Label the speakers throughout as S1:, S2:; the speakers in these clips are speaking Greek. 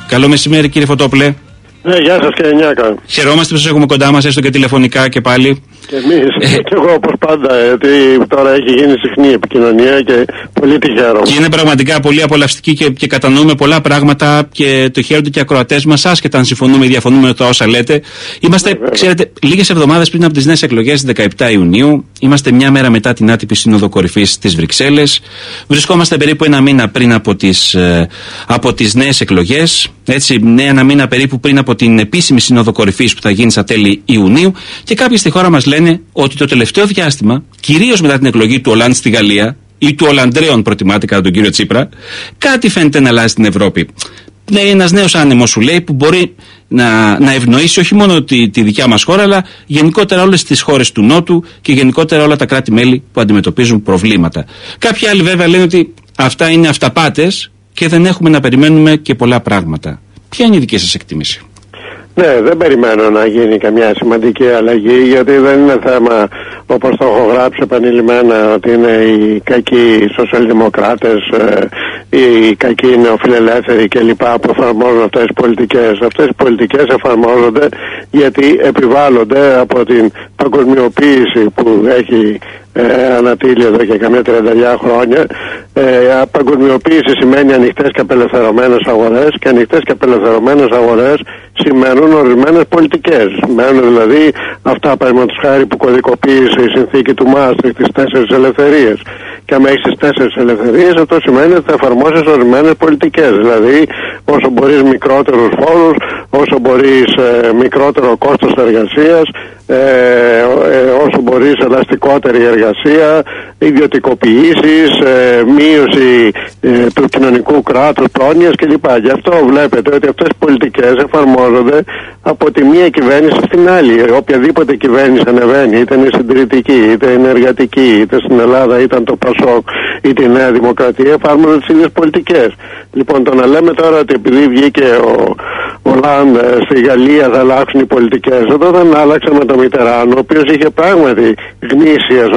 S1: Καλό μεσημέρι, κύριε Φωτόπουλε.
S2: Ναι, γεια σας κύριε Νιάκα.
S1: Χαιρόμαστε που σας έχουμε κοντά μας, έστω και τηλεφωνικά και πάλι.
S2: Και εμείς, και εγώ όπως πάντα, γιατί τώρα έχει γίνει συχνή επικοινωνία και πολύ τη χαίρομαι.
S1: Και είναι πραγματικά πολύ απολαυστική και κατανοούμε πολλά πράγματα και το χαίρονται και οι ακροατές μας, άσχετα αν συμφωνούμε ή διαφωνούμε με τα όσα λέτε. Είμαστε, ξέρετε, λίγες εβδομάδες πριν από τις νέες εκλογές, 17 Ιουνίου, είμαστε μια μέρα μετά την άτυπη Σύνοδο Κορυφής στις Βρυξέλλες. Βρισκόμαστε περίπου ένα μήνα πριν από τις νέες εκλογές. Έτσι, ένα μήνα περίπου πριν από την επίσημη Σύνοδο Κορυφής που θα γίνει στα τέλη Ιουνίου, και κάποιοι στη χώρα μας λένε ότι το τελευταίο διάστημα, κυρίως μετά την εκλογή του Ολάντ στη Γαλλία ή του Ολαντρέων προτιμάται κατά τον κύριο Τσίπρα, κάτι φαίνεται να αλλάζει στην Ευρώπη. Ναι, ένας νέος άνεμος, σου λέει, που μπορεί να ευνοήσει όχι μόνο τη δικιά μας χώρα, αλλά γενικότερα όλες τις χώρες του Νότου και γενικότερα όλα τα κράτη-μέλη που αντιμετωπίζουν προβλήματα. Κάποιοι άλλοι βέβαια λένε ότι αυτά είναι αυταπάτες και δεν έχουμε να περιμένουμε και πολλά πράγματα. Ποια είναι η δική σας εκτίμηση?
S2: Ναι, δεν περιμένω να γίνει καμιά σημαντική αλλαγή, γιατί δεν είναι θέμα, όπως το έχω γράψει επανειλημμένα, ότι είναι οι κακοί σοσιαλδημοκράτες, οι κακοί νεοφιλελεύθεροι κλπ. Που εφαρμόζουν αυτές τις πολιτικές. Αυτές οι πολιτικές εφαρμόζονται γιατί επιβάλλονται από την παγκοσμιοποίηση που έχει ανατείλει εδώ και καμιά 30 χρόνια. Παγκοσμιοποίηση σημαίνει ανοιχτές και απελευθερωμένες αγορές, και ανοιχτές και απελευθερωμένες αγορές σημαίνουν ορισμένες πολιτικές. Σημαίνουν δηλαδή αυτά, παραδείγματος χάρη, που κωδικοποίησε η συνθήκη του Μάστριχτ, τις 4 ελευθερίες. Και αν έχεις τις 4 ελευθερίες, αυτό σημαίνει ότι θα εφαρμόσεις ορισμένες πολιτικές. Δηλαδή, όσο μπορείς μικρότερους φόρους, όσο μπορείς μικρότερο κόστος εργασίας, όσο μπορείς ελαστικότερη εργασία, ιδιωτικοποιήσεις, μείωση του κοινωνικού κράτους, πρόνοιας κλπ. Γι' αυτό βλέπετε ότι αυτές οι πολιτικές εφαρμόζονται από τη μία κυβέρνηση στην άλλη. Οποιαδήποτε κυβέρνηση ανεβαίνει, είτε είναι συντηρητική, είτε είναι εργατική, είτε στην Ελλάδα ήταν το ΠΑΣΟΚ ή τη Νέα Δημοκρατία, εφαρμόζονται τις ίδιες πολιτικές. Λοιπόν, το να λέμε τώρα ότι επειδή βγήκε ο Ολάντ στη Γαλλία θα αλλάξουν οι πολιτικές, εδώ δεν άλλαξε με τον Μιτεράν, ο οποίος είχε πράγματι γνήσιο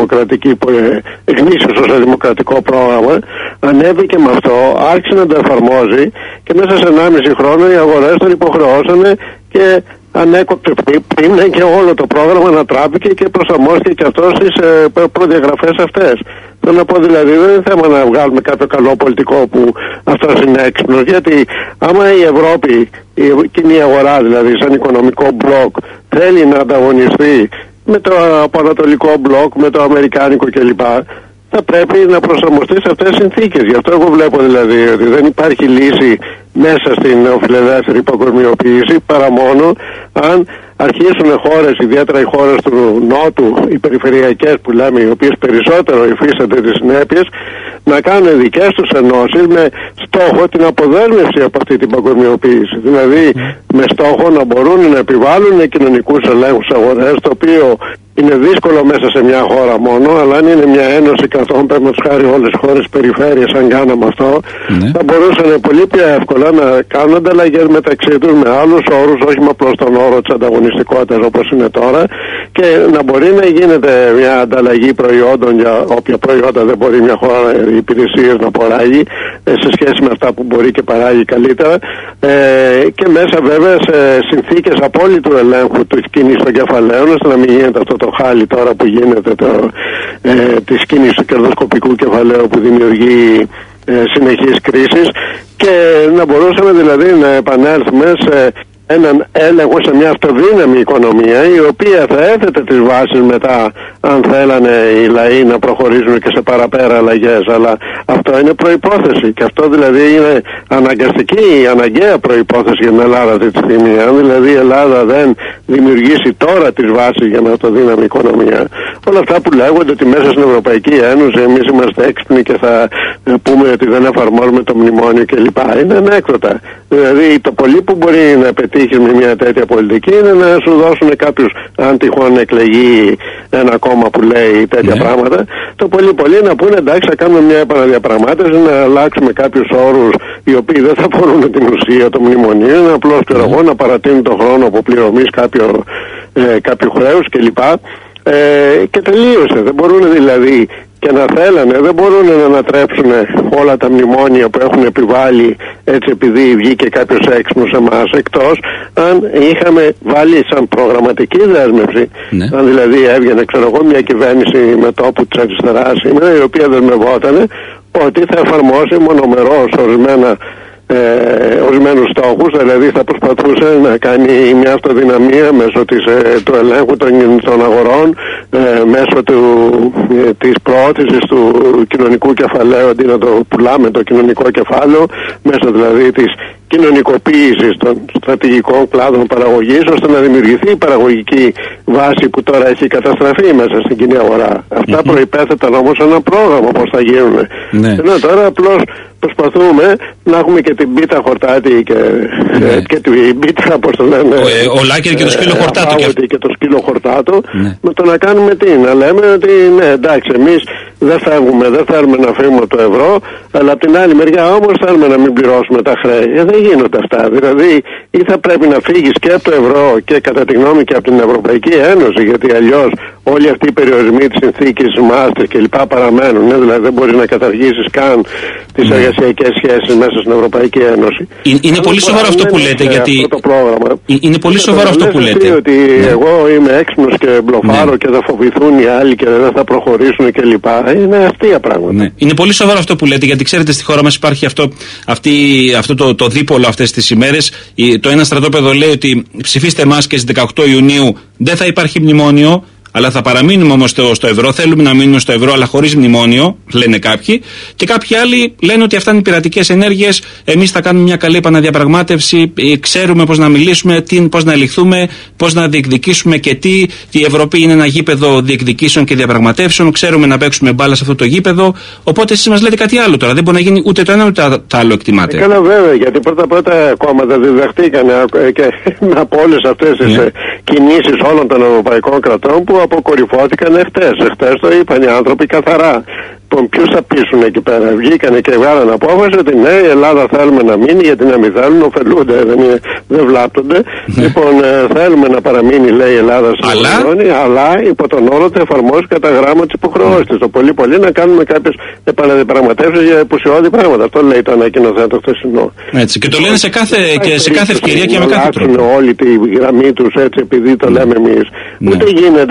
S2: σοσιαλδημοκρατικό πρόγραμμα, ανέβηκε με αυτό, άρχισε να το εφαρμόζει και μέσα σε 1,5 χρόνο οι αγορές τον υποχρεώσανε και ανέκοψε πριν και όλο το πρόγραμμα ανατράπηκε και προσαρμόστηκε και αυτό στις προδιαγραφές αυτές. Θέλω να πω δηλαδή, δεν είναι θέμα να βγάλουμε κάποιο καλό πολιτικό που αυτός είναι έξυπνος, γιατί άμα η Ευρώπη, η κοινή αγορά δηλαδή σαν οικονομικό μπλοκ, θέλει να ανταγωνιστεί με το ανατολικό μπλοκ, με το αμερικάνικο κλπ, θα πρέπει να προσαρμοστεί σε αυτές τις συνθήκες. Γι' αυτό εγώ βλέπω δηλαδή ότι δεν υπάρχει λύση μέσα στην νεοφιλελεύθερη παγκοσμιοποίηση παρά μόνο αν αρχίσουν χώρες, ιδιαίτερα οι χώρες του Νότου, οι περιφερειακές που λέμε, οι οποίες περισσότερο υφίστανται τις συνέπειες, να κάνουν δικές τους ενώσεις με στόχο την αποδέσμευση από αυτή την παγκοσμιοποίηση. Δηλαδή με στόχο να μπορούν να επιβάλλουν κοινωνικούς ελέγχους αγορές, το οποίο είναι δύσκολο μέσα σε μια χώρα μόνο, αλλά αν είναι μια ένωση καθόλου, παραδείγματος χάρη όλες τις χώρες περιφέρειας, αν κάναμε αυτό, θα μπορούσαν πολύ πιο εύκολα να κάνουν ανταλλαγές μεταξύ τους με άλλους όρους, όχι με απλώς τον όρο της ανταγωνιστικότητας όπως είναι τώρα, και να μπορεί να γίνεται μια ανταλλαγή προϊόντων για όποια προϊόντα δεν μπορεί μια χώρα υπηρεσίες να παράγει σε σχέση με αυτά που μπορεί και παράγει καλύτερα, και μέσα βέβαια σε συνθήκες απόλυτου ελέγχου του κίνησης των κεφαλαίων, ώστε να μην γίνεται αυτό το χάλι τώρα που γίνεται της κίνησης του κερδοσκοπικού κεφαλαίου που δημιουργεί συνεχείς κρίσεις, και να μπορούσαμε δηλαδή να επανέλθουμε σε έναν έλεγχο, σε μια αυτοδύναμη οικονομία, η οποία θα έθετε τις βάσεις μετά, αν θέλανε οι λαοί να προχωρήσουν και σε παραπέρα αλλαγές. Αλλά αυτό είναι προϋπόθεση, και αυτό δηλαδή είναι αναγκαστική, αναγκαία προϋπόθεση για την Ελλάδα αυτή τη στιγμή. Αν δηλαδή η Ελλάδα δεν δημιουργήσει τώρα τις βάσεις για μια αυτοδύναμη οικονομία, όλα αυτά που λέγονται ότι μέσα στην Ευρωπαϊκή Ένωση εμείς είμαστε έξυπνοι και θα πούμε ότι δεν εφαρμόζουμε το μνημόνιο κλπ, είναι ανέκδοτα. Δηλαδή το πολύ που μπορεί να πετύχει με μια τέτοια πολιτική είναι να σου δώσουν κάποιους, αν τυχόν εκλεγεί ένα κόμμα που λέει τέτοια πράγματα, το πολύ να πούνε εντάξει, θα κάνουμε μια επαναδιαπραγμάτευση, να αλλάξουμε κάποιους όρους οι οποίοι δεν θα αφορούν την ουσία των μνημονίων, είναι απλώς να παρατείνουν τον χρόνο αποπληρωμής κάποιου χρέους κλπ. Και τελείωσε. Δεν μπορούν δηλαδή και να θέλανε, δεν μπορούν να ανατρέψουν όλα τα μνημόνια που έχουν επιβάλει έτσι επειδή βγήκε κάποιος έξυπνος σε εμάς, εκτός αν είχαμε βάλει σαν προγραμματική δέσμευση, αν δηλαδή έβγαινε μια κυβέρνηση με τόπου της αριστεράς σήμερα, η οποία δεσμευόταν ότι θα εφαρμόσει μονομερώς ορισμένους στόχους, δηλαδή θα προσπαθούσε να κάνει μια αυτοδυναμία μέσω του ελέγχου των αγορών, μέσω της προώθησης του κοινωνικού κεφαλαίου αντί να το πουλάμε το κοινωνικό κεφάλαιο, μέσω δηλαδή της κοινωνικοποίησης των στρατηγικών κλάδων παραγωγής, ώστε να δημιουργηθεί η παραγωγική βάση που τώρα έχει καταστραφεί μέσα στην κοινή αγορά. Αυτά προϋπέθεταν όμως ένα πρόγραμμα πώς θα γίνουν. Ενώ τώρα απλώς προσπαθούμε να έχουμε και την πίτα χορτάτη και την πίτα, πώς το λένε,
S1: ο Λάκερ και το σκύλο χορτάτο
S2: και το σκύλο χορτάτο, με το να κάνουμε να λέμε ότι ναι, εντάξει, εμείς δεν θέλουμε να φύγουμε το ευρώ, αλλά από την άλλη μεριά όμως θέλουμε να μην πληρώσουμε τα χρέη. Δεν γίνονται αυτά. Δηλαδή ή θα πρέπει να φύγεις και από το ευρώ και κατά τη γνώμη και από την Ευρωπαϊκή Ένωση, γιατί αλλιώς όλοι αυτοί οι περιορισμοί της συνθήκης Μάστριχτ και λοιπά παραμένουν. Δηλαδή δεν μπορείς να καταργήσεις καν τις εργασιακές σχέσεις μέσα στην Ευρωπαϊκή Ένωση.
S1: Είναι πολύ σοβαρό αυτό που λέτε, γιατί είναι πολύ σοβαρό αυτό που λέτε.
S2: Ότι εγώ είμαι έξυπνος και μπλοφάρω και θα φοβηθούν οι άλλοι και δεν θα προχωρήσουν και λοιπά. Είναι αστεία πράγματα.
S1: Είναι πολύ σοβαρό αυτό που λέτε, γιατί ξέρετε στη χώρα μας υπάρχει αυτό το δίπολο αυτές τις ημέρες. Το ένα στρατόπεδο λέει ότι ψηφίστε εμάς και στις 18 Ιουνίου δεν θα υπάρχει μνημόνιο, αλλά θα παραμείνουμε όμως στο ευρώ. Θέλουμε να μείνουμε στο ευρώ, αλλά χωρίς μνημόνιο, λένε κάποιοι. Και κάποιοι άλλοι λένε ότι αυτά είναι πειρατικές ενέργειες. Εμείς θα κάνουμε μια καλή επαναδιαπραγμάτευση. Ξέρουμε πώς να μιλήσουμε, πώς να ελιχθούμε, πώς να διεκδικήσουμε και τι. Η Ευρώπη είναι ένα γήπεδο διεκδικήσεων και διαπραγματεύσεων. Ξέρουμε να παίξουμε μπάλα σε αυτό το γήπεδο. Οπότε εσείς μας λέτε κάτι άλλο τώρα. Δεν μπορεί να γίνει ούτε το ένα ούτε το άλλο, εκτιμάτε.
S2: Καλά, βέβαια, γιατί πρώτα κόμματα διδαχτήκαν και από όλες αυτές τις κινήσεις όλων των ευρωπαϊκών κρατών που αποκορυφώθηκαν εχθές. Εχθές το είπαν οι άνθρωποι καθαρά. Ποιους θα πείσουν εκεί πέρα? Βγήκανε και βγάλαν απόφαση ότι ναι, η Ελλάδα θέλουμε να μείνει, γιατί να μην θέλουν, ωφελούνται, δεν βλάπτονται. Λοιπόν, θέλουμε να παραμείνει, λέει, η Ελλάδα στην Ευρωζώνη, αλλά υπό τον όρο ότι εφαρμόζει κατά γράμμα τις υποχρεώσεις της. Το πολύ να κάνουμε κάποιες επαναδιαπραγματεύσεις για επουσιώδη πράγματα. Αυτό λέει το ανακοινωθέν το χθεσινό.
S1: Έτσι, και το λένε σε κάθε ευκαιρία και με κάθε τρόπο.
S2: Να όλη τη γραμμή τους έτσι επειδή το λέμε εμείς. Ούτε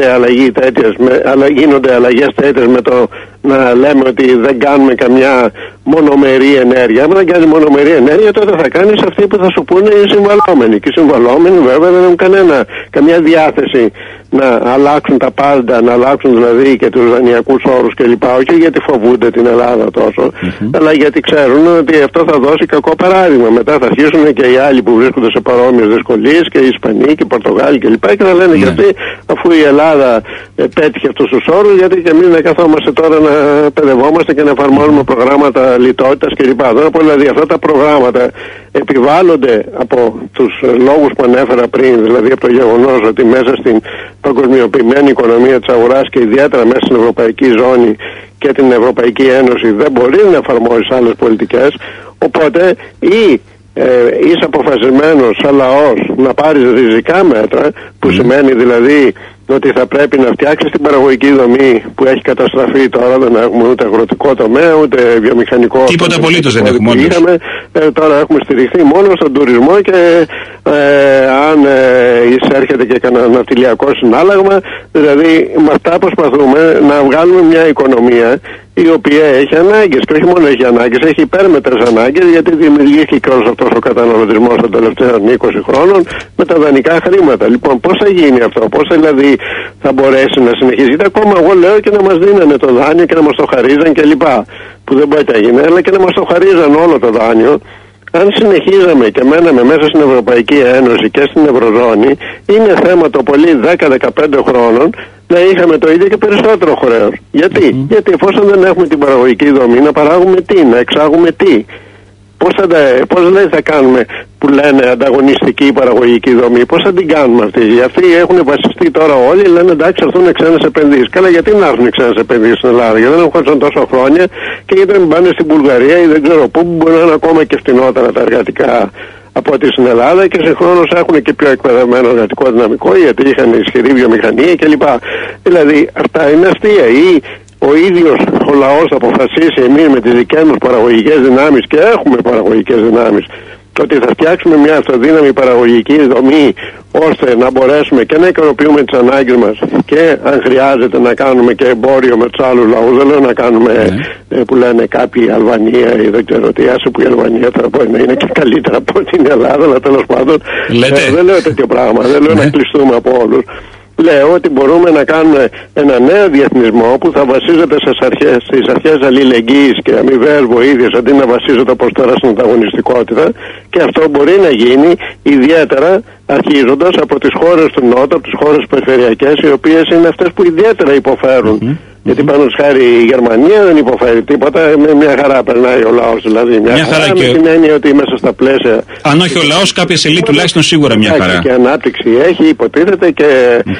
S2: γίνονται αλλαγές τέτοιες με το να λέμε ότι δεν κάνουμε καμιά μονομερή ενέργεια. Αν δεν κάνει μονομερή ενέργεια, τότε θα κάνεις αυτοί που θα σου πούνε οι συμβαλόμενοι. Και οι συμβαλόμενοι βέβαια δεν έχουν καμιά διάθεση να αλλάξουν τα πάντα, να αλλάξουν δηλαδή και τους δανειακούς όρους κλπ. Όχι γιατί φοβούνται την Ελλάδα τόσο, αλλά γιατί ξέρουν ότι αυτό θα δώσει κακό παράδειγμα. Μετά θα αρχίσουν και οι άλλοι που βρίσκονται σε παρόμοιες δυσκολίες, και οι Ισπανοί και οι Πορτογάλοι κλπ. Και θα λένε γιατί, αφού η Ελλάδα πέτυχε αυτούς τους όρους, γιατί και εμείς να καθόμαστε τώρα να παιδευόμαστε και να εφαρμόζουμε προγράμματα λιτότητας κλπ. Δηλαδή αυτά τα προγράμματα επιβάλλονται από τους λόγους που ανέφερα πριν, δηλαδή από το γεγονός ότι μέσα στην παγκοσμιοποιημένη οικονομία της αγοράς και ιδιαίτερα μέσα στην Ευρωπαϊκή Ζώνη και την Ευρωπαϊκή Ένωση δεν μπορεί να εφαρμόσει άλλες πολιτικές, οπότε είσαι αποφασισμένος σαν λαός να πάρεις ριζικά μέτρα, που σημαίνει δηλαδή ότι θα πρέπει να φτιάξεις την παραγωγική δομή που έχει καταστραφεί τώρα. Δεν έχουμε ούτε αγροτικό τομέα, ούτε βιομηχανικό.
S1: Τίποτα απολύτως δεν έχουμε.
S2: Τώρα έχουμε στηριχθεί μόνο στον τουρισμό και αν εισέρχεται και κανένα ναυτιλιακό συνάλλαγμα. Δηλαδή με αυτά προσπαθούμε να βγάλουμε μια οικονομία η οποία έχει ανάγκες, και όχι μόνο έχει ανάγκες, έχει υπέρμετρες ανάγκες, γιατί δημιουργήθηκε και όλος αυτός ο καταναλωτισμός των τελευταίων 20 χρόνων με τα δανεικά χρήματα. Λοιπόν, πώς θα γίνει αυτό, πώς δηλαδή θα μπορέσει να συνεχίσει? Γιατί ακόμα εγώ λέω και να μας δίνανε το δάνειο και να μας το χαρίζαν κλπ. Που δεν μπορεί να γίνει, αλλά και να μας το χαρίζαν όλο το δάνειο. Αν συνεχίζαμε και μέναμε μέσα στην Ευρωπαϊκή Ένωση και στην Ευρωζώνη, είναι θέμα το πολύ 10-15 χρόνων να είχαμε το ίδιο και περισσότερο χρέος. Γιατί? Γιατί εφόσον δεν έχουμε την παραγωγική δομή, να παράγουμε τι, να εξάγουμε τι? Πώς δηλαδή θα κάνουμε, που λένε, ανταγωνιστική παραγωγική δομή? Πώς θα την κάνουμε αυτή? Αυτοί έχουν βασιστεί τώρα όλοι, λένε εντάξει, έρθουν ξένες επενδύσεις. Καλά, γιατί να έρθουν ξένες επενδύσεις στην Ελλάδα? Γιατί δεν έχουν τόσο χρόνια και γιατί δεν πάνε στην Βουλγαρία ή δεν ξέρω πού, που μπορεί να είναι ακόμα και φτηνότερα τα εργατικά από ό,τι στην Ελλάδα, και συγχρόνως έχουν και πιο εκπαιδευμένο εργατικό δυναμικό, γιατί είχαν ισχυρή βιομηχανία κλπ. Δηλαδή αυτά είναι αστεία. Ή ο ίδιος ο λαός θα αποφασίσει εμείς με τις δικές μας παραγωγικές δυνάμεις, και έχουμε παραγωγικές δυνάμεις, ότι θα φτιάξουμε μια αυτοδύναμη παραγωγική δομή ώστε να μπορέσουμε και να ικανοποιούμε τις ανάγκες μας και αν χρειάζεται να κάνουμε και εμπόριο με τους άλλους λαούς. Δεν λέω να κάνουμε που λένε κάποιοι Αλβανία ή δεν ξέρω τι, άσε που η Αλβανία τώρα μπορεί να είναι και καλύτερα από την Ελλάδα, αλλά τέλος πάντων δεν λέω τέτοιο πράγμα, δεν λέω να κλειστούμε από όλους. Λέω ότι μπορούμε να κάνουμε ένα νέο διεθνισμό που θα βασίζεται στις αρχές αλληλεγγύης και αμοιβαίας βοήθειας, αντί να βασίζεται όπως τώρα στην ανταγωνιστικότητα, και αυτό μπορεί να γίνει ιδιαίτερα αρχίζοντας από τις χώρες του Νότου, από τις χώρες περιφερειακές, οι οποίες είναι αυτές που ιδιαίτερα υποφέρουν. Γιατί πάνω χάρη η Γερμανία δεν υποφέρει τίποτα, με μια χαρά περνάει ο λαός, δηλαδή μια χαρά με την έννοια ότι μέσα στα πλαίσια.
S1: Αν όχι ο λαός, κάποια σελίδα τουλάχιστον σίγουρα μια χαρά.
S2: Και ανάπτυξη έχει, υποτίθεται, και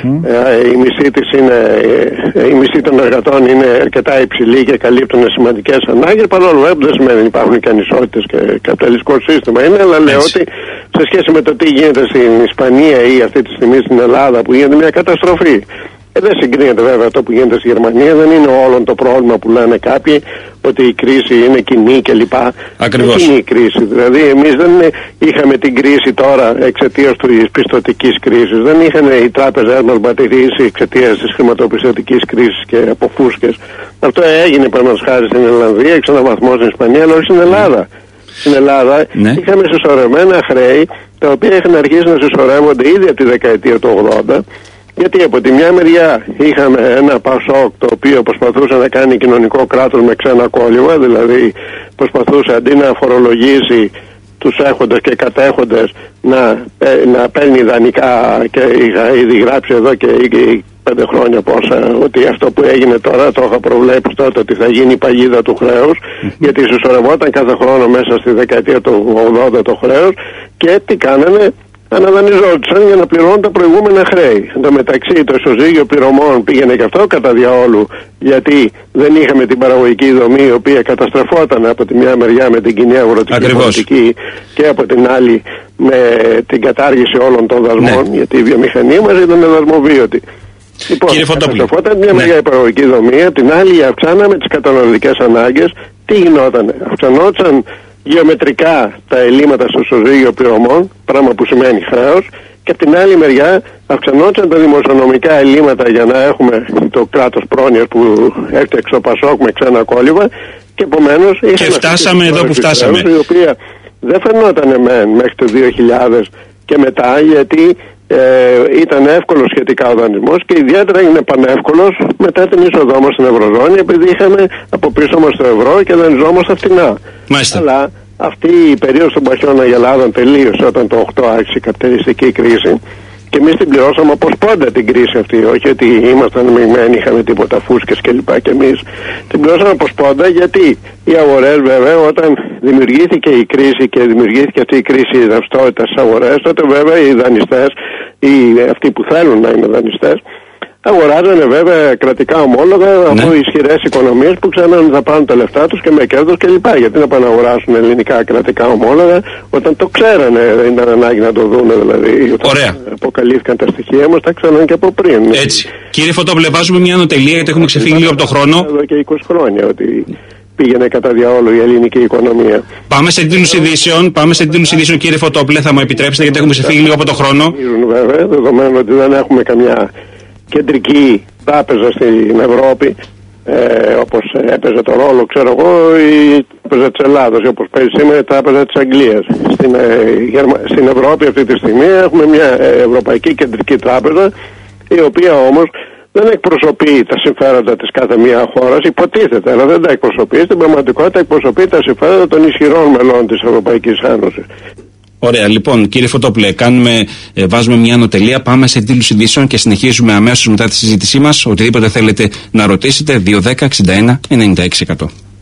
S2: η μισή των εργατών είναι αρκετά υψηλή και καλύπτουν σημαντικές ανάγκες. Παρόλο που δεν σημαίνει ότι υπάρχουν και ανισότητες και καπιταλιστικό σύστημα είναι, αλλά λέω ότι σε σχέση με το τι γίνεται στην Ισπανία ή αυτή τη στιγμή στην Ελλάδα, που γίνεται μια καταστροφή. Δεν συγκρίνεται βέβαια αυτό που γίνεται στη Γερμανία, δεν είναι όλο το πρόβλημα που λένε κάποιοι ότι η κρίση είναι κοινή κλπ.
S1: Ακριβώς.
S2: Είναι κοινή η κρίση. Δηλαδή, εμείς δεν είχαμε την κρίση τώρα εξαιτίας της πιστωτικής κρίσης. Δεν είχαν οι τράπεζες μας μπατηρήσει εξαιτίας της χρηματοπιστωτικής κρίσης και από φούσκες. Αυτό έγινε παραδείγματος χάρη στην Ιρλανδία, εξ έναν βαθμό στην Ισπανία, αλλά όχι στην Ελλάδα. Στην Ελλάδα είχαμε συσσωρευμένα χρέη, τα οποία είχαν αρχίσει να συσσωρεύονται ήδη από τη δεκαετία του 80. Γιατί από τη μια μεριά είχαμε ένα Πασόκ το οποίο προσπαθούσε να κάνει κοινωνικό κράτος με ξένα κόλλημα, δηλαδή προσπαθούσε αντί να φορολογήσει τους έχοντες και κατέχοντες να παίρνει δανεικά, και είχα ήδη γράψει εδώ και 5 χρόνια πόσα ότι αυτό που έγινε τώρα το είχα προβλέψει τότε ότι θα γίνει η παγίδα του χρέους, γιατί συσσωρευόταν κάθε χρόνο μέσα στη δεκαετία του 80 το χρέος, και τι κάνανε? Αναδανιζόντουσαν για να πληρώνουν τα προηγούμενα χρέη. Εν τω μεταξύ το ισοζύγιο πληρωμών πήγαινε και αυτό κατά διαόλου, γιατί δεν είχαμε την παραγωγική δομή η οποία καταστρεφόταν από τη μια μεριά με την κοινή αγροτική πολιτική και από την άλλη με την κατάργηση όλων των δασμών, γιατί η βιομηχανία μας ήταν δασμοβίωτη. Λοιπόν, καταστρεφόταν μια μεριά η παραγωγική δομή, από την άλλη αυξάναμε τις καταναλωτικές ανάγκες. Τι γινόταν? Αυξανόταν γεωμετρικά τα ελλείμματα στο ισοζύγιο πληρωμών, πράγμα που σημαίνει χρέος, και από την άλλη μεριά αυξανόταν τα δημοσιονομικά ελλείμματα για να έχουμε το κράτος πρόνοιας που έφτιαξε ο Πασόκ με ξένα κόλλημα, και επομένως
S1: και φτάσαμε εδώ που φτάσαμε,
S2: η οποία δεν φαινόταν μέχρι το 2000 και μετά, γιατί ήταν εύκολο σχετικά ο δανεισμός, και ιδιαίτερα είναι πανεύκολος μετά την είσοδό μας στην Ευρωζώνη, επειδή είχαμε από πίσω μας το ευρώ και δανειζόμαστε φτηνά. Αλλά αυτή η περίοδος των παχιών αγελάδων τελείωσε όταν το 8 άρχισε η καπιταλιστική κρίση, και εμείς την πληρώσαμε όπως πάντα την κρίση αυτή. Όχι ότι ήμασταν μειγμένοι, είχαμε τίποτα φούσκες κλπ. Και εμείς την πληρώσαμε όπως πάντα, γιατί οι αγορές, βέβαια, όταν δημιουργήθηκε η κρίση και δημιουργήθηκε αυτή η κρίση ρευστότητας στις αγορές, τότε βέβαια οι δανειστές, ή αυτοί που θέλουν να είναι δανειστές, αγοράζανε βέβαια κρατικά ομόλογα από ισχυρές οικονομίες που ξέραν θα πάρουν τα λεφτά τους και με κέρδος κλπ. Γιατί να πάνε να αγοράσουν ελληνικά κρατικά ομόλογα όταν το ξέρανε, δεν ήταν ανάγκη να το δούνε, δηλαδή.
S1: Ωραία.
S2: Αποκαλύφθηκαν τα στοιχεία μας, τα ξέραν και από πριν.
S1: Έτσι. Κύριε Φωτόπουλε, βάζουμε μια ανωτελεία γιατί έχουμε ξεφύγει λίγο από το χρόνο.
S2: Εδώ και 20 χρόνια ότι πήγαινε κατά διαόλου η ελληνική οικονομία.
S1: Πάμε σε τίτλους ειδήσεων, κύριε Φωτόπουλε, θα μου επιτρέψετε γιατί έχουμε ξεφύγει λίγο από το χρόνο.
S2: Βέβαια, δεδομένου ότι δεν έχουμε καμιά κεντρική τράπεζα στην Ευρώπη, όπως έπαιζε το ρόλο, ξέρω εγώ, η τράπεζα της Ελλάδας, όπως παίζει σήμερα η τράπεζα της Αγγλίας. Στην Ευρώπη αυτή τη στιγμή έχουμε μια Ευρωπαϊκή Κεντρική Τράπεζα, η οποία όμως δεν εκπροσωπεί τα συμφέροντα της κάθε μία χώρας, υποτίθεται, αλλά δεν τα εκπροσωπεί. Στην πραγματικότητα εκπροσωπεί τα συμφέροντα των ισχυρών μελών της Ευρωπαϊκής Ένωσης.
S1: Ωραία, λοιπόν, κύριε Φωτόπουλε, βάζουμε μια ανωτελεία, πάμε σε τίτλους ειδήσεων και συνεχίζουμε αμέσως μετά τη συζήτησή μας. Οτιδήποτε θέλετε να ρωτήσετε, 210 61 96%.